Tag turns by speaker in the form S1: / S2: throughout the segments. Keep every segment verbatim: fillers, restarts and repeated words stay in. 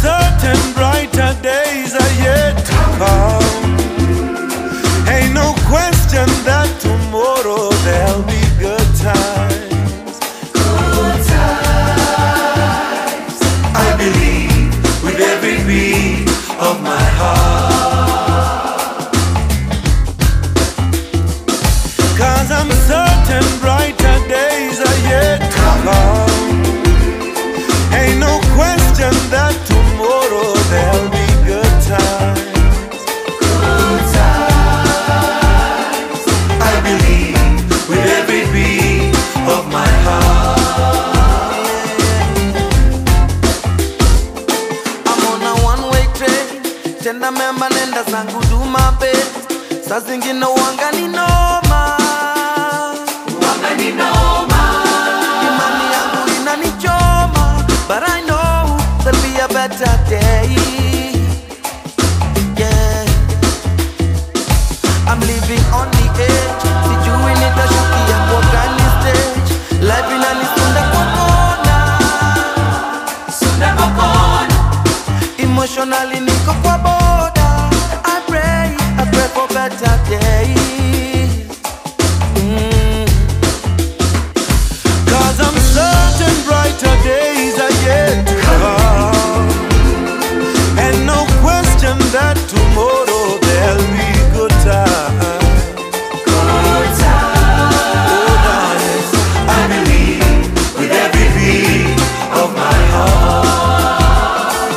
S1: certain brighter days are yet to come. Ain't no question that tomorrow there'll be good times.
S2: Good times. I believe with every beat of my heart.
S1: 'Cause I'm certain brighter days are yet to come. Ain't no question that tomorrow there'll be good times.
S2: Good times. I believe with every beat of my heart.
S3: I'm on a one-way train, tena memba nenda zangu do my best. Saa zingine wanga ni noma,
S2: Wanga ni noma.
S3: imani yangu inanichoma, but I know there'll be a better day. Yeah, I'm living on the edge, sijui nitashukia kwa gani stage. Life inanisunda kwa kona,
S2: Sunda kwa kona.
S3: emotionally niko kwa boda. I pray, I pray for better days. Mm.
S1: 'Cause I'm certain brighter days are yet to come. And no question that tomorrow there'll be good times.
S2: Good times. I believe with every beat of my heart.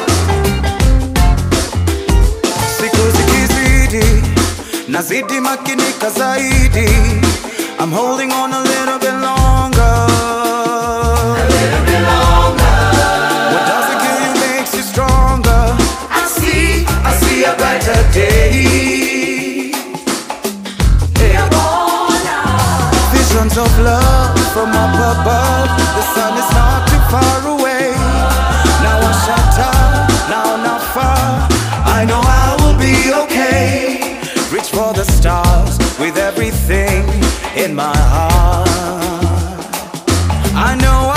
S3: Siku zikizidi, nazidi makinika zaidi. I'm holding on a little bit longer.
S2: A little bit longer.
S3: What doesn't kill you makes you stronger.
S2: I see, I see a brighter day.
S3: Yeah. Visions of love from up above. The sun is not too far away. Now I shut up, now not far. I know I will be okay. Reach for the stars with everything in my heart. I know